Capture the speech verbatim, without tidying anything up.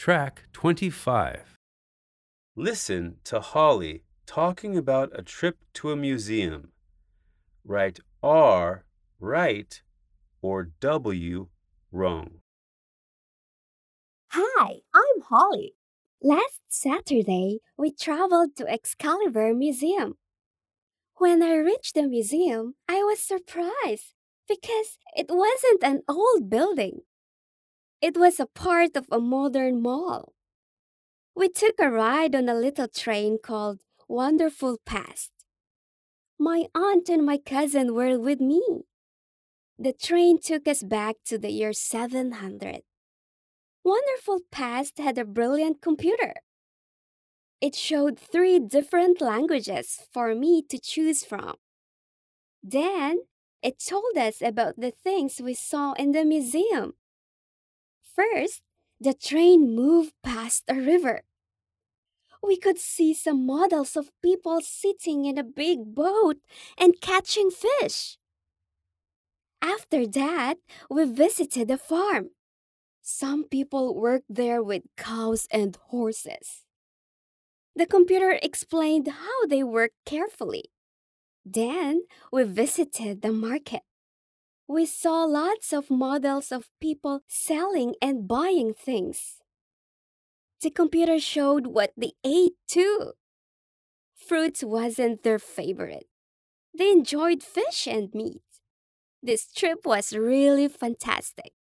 Track twenty-five. Listen to Holly talking about a trip to a museum. Write R right or W wrong. Hi, I'm Holly. Last Saturday, we traveled to Excalibur Museum. When I reached the museum, I was surprised because it wasn't an old building. It was a part of a modern mall. We took a ride on a little train called Wonderful Past. My aunt and my cousin were with me. The train took us back to the year seven hundred. Wonderful Past had a brilliant computer. It showed three different languages for me to choose from. Then, it told us about the things we saw in the museum. First, the train moved past a river. We could see some models of people sitting in a big boat and catching fish. After that, we visited a farm. Some people worked there with cows and horses. The computer explained how they worked carefully. Then we visited the market. We saw lots of models of people selling and buying things. The computer showed what they ate too. Fruits wasn't their favorite. They enjoyed fish and meat. This trip was really fantastic.